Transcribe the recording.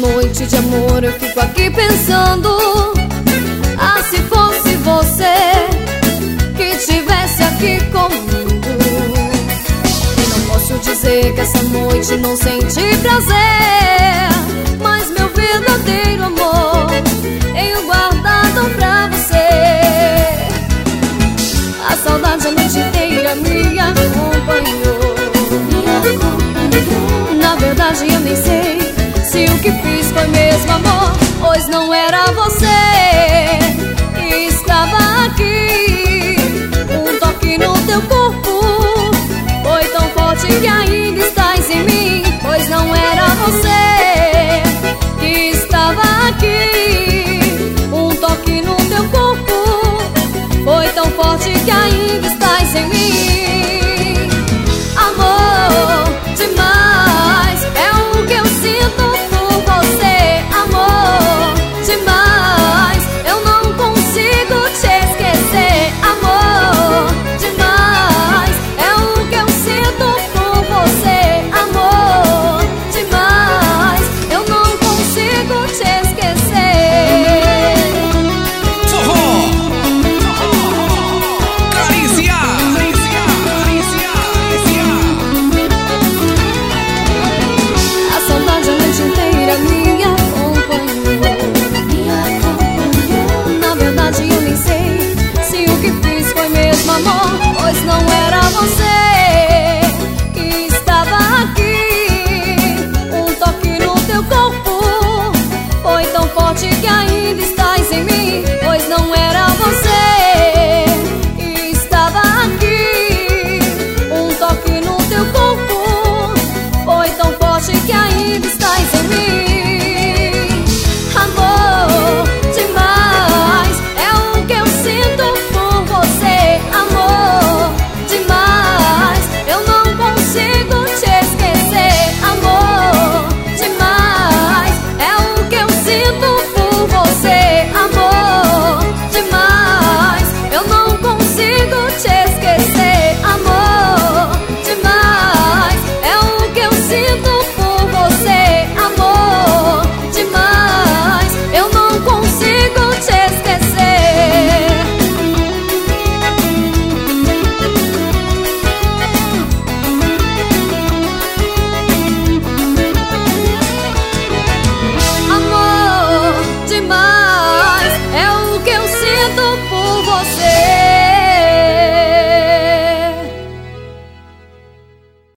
noite de amor eu fico aqui pensando: ah, se fosse você que estivesse aqui comigo. E não posso dizer que essa noite não senti prazer, mas meu verdadeiro amor tenho guardado pra você. A saudade a noite inteira me acompanhou. Na verdade eu nem sei se o que fiz foi mesmo amor, pois não era